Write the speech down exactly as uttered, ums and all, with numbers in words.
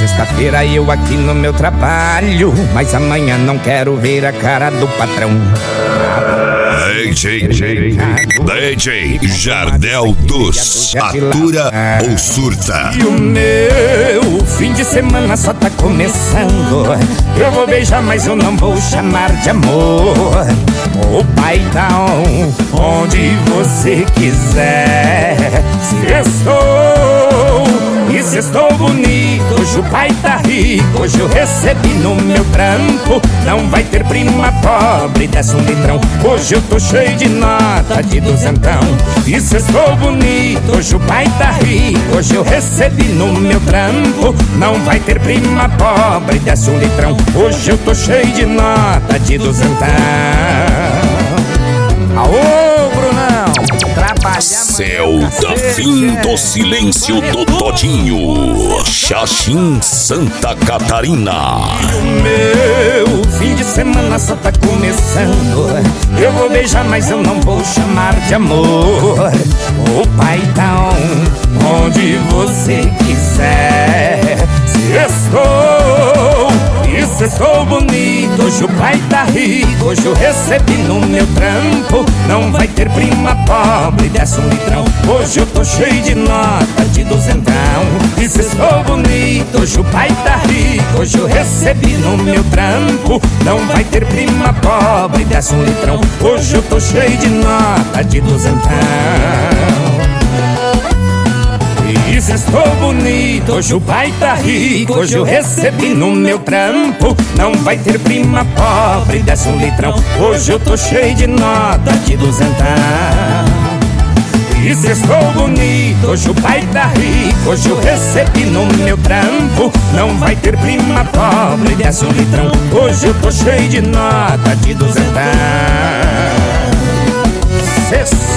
sexta-feira eu aqui no meu trabalho, mas amanhã não quero ver a cara do patrão. D J, D J Jardel dos Atura ou Surta. E o meu fim de semana só tá começando. Eu vou beijar, mas eu não vou chamar de amor. O paizão, onde você quiser. Se estou, e se estou bonito, hoje o pai tá rico. Hoje eu recebi no meu trampo. Não vai ter prima pobre, desce um litrão. Hoje eu tô cheio de nota de duzentão. E se estou bonito, hoje o pai tá rico. Hoje eu recebi no meu trampo. Não vai ter prima pobre, desce um litrão. Hoje eu tô cheio de nota de duzentão. Aô, Brunão! Trabalha. Céu da fim do silêncio do Todinho, Xaxim, Santa Catarina. E o meu fim de semana só tá começando. Eu vou beijar, mas eu não vou chamar de amor. O paizão, onde você quiser. Se estou, e se estou bonito, hoje o pai tá rico. Hoje eu recebi no meu trampo. Não vai ter prima pobre, desce um litrão. Hoje eu tô cheio de nota de duzentão. E se estou bonito, hoje o pai tá rico. Hoje eu recebi no meu trampo. Não vai ter prima pobre, desce um litrão. Hoje eu tô cheio de nota de duzentão. E se estou bonito, hoje o pai tá rico. Hoje eu recebi no meu trampo. Não vai ter prima pobre, desce um litrão. Hoje eu tô cheio de nota de duzentão. E se estou bonito, hoje o pai tá rico. Hoje eu recebi no meu trampo. Não vai ter prima pobre, desce um litrão. Hoje eu tô cheio de nota de duzentão.